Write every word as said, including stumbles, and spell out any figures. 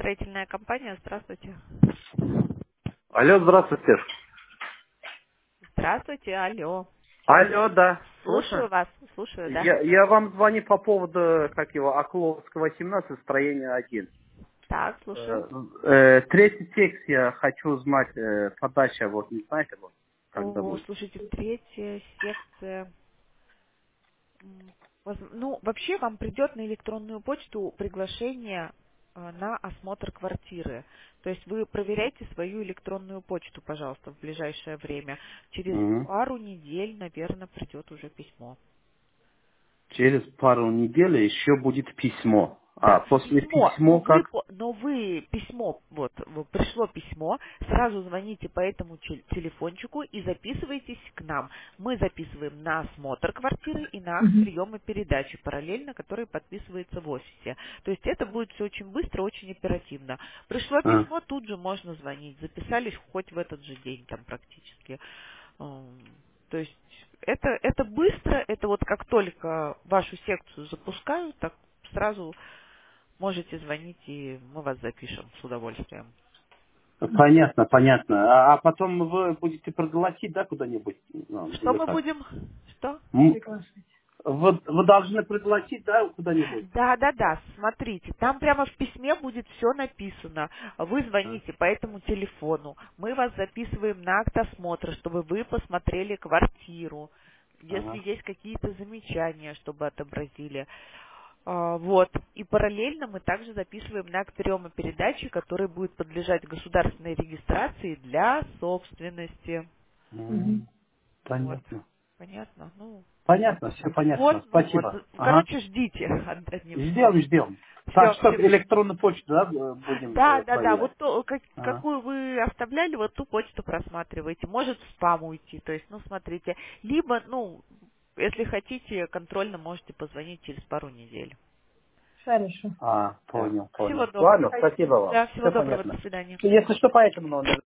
Строительная компания, здравствуйте. Алло, здравствуйте. Здравствуйте, алло. Алло, да, Слушаю слышно? вас, слушаю, да. Я, я вам звоню по поводу, как его, Окловского семнадцать, строение один. Так, слушаю. Э, э, третий текст я хочу узнать, э, подача, вот, не знаете, вот, когда О, будет? слушайте, третья секция. М, воз- Ну, вообще вам придет на электронную почту приглашение э, на осмотр квартиры. То есть вы проверяйте свою электронную почту, пожалуйста, в ближайшее время. Через Мгм. пару недель, наверное, придет уже письмо. Через пару недель еще будет письмо. А, Да, после письмо, но письма вы, как? по- но вы письмо, вот, вот пришло письмо, сразу звоните по этому чел- телефончику и записывайтесь к нам. Мы записываем на осмотр квартиры и на акт приема передачи параллельно, который подписывается в офисе. То есть это будет все очень быстро, очень оперативно. Пришло А, письмо, тут же можно звонить. Записались хоть в этот же день там практически. М, То есть это, это быстро, это вот как только вашу секцию запускают, так сразу можете звонить, и мы вас запишем с удовольствием. понятно, понятно. А, а потом вы будете пригласить, да, куда-нибудь? Ну, Что или мы как? будем? Что? М, Вы, вы должны пригласить, да, куда-нибудь? Да, да, да, смотрите, там прямо в письме будет все написано. Вы А, звоните по этому телефону. Мы вас записываем на акт осмотра, чтобы вы посмотрели квартиру. Если ага. есть какие-то замечания, чтобы отобразили. А, Вот. И параллельно мы также записываем на акт приема передачи, который будет подлежать государственной регистрации для собственности. М, Вот. Понятно. Понятно? Ну, Понятно, все вот, понятно. ну вот. Спасибо. Ага. Короче, ждите, Антон Сделаем, Евгеньевич. сделаем. Так, Все, что все. электронную почту, да, э, будем Да, э, да, да. Вот проверять? то, как- Ага. какую вы оставляли, вот ту почту просматриваете. Может в спам уйти. То есть, ну, смотрите. Либо, ну, если хотите, контрольно можете позвонить через пару недель. А, Да. понял, Всего понял. доброго. Ладно, спасибо вам. Да, всего Все доброго. понятно. До свидания. Если что, по этому номеру.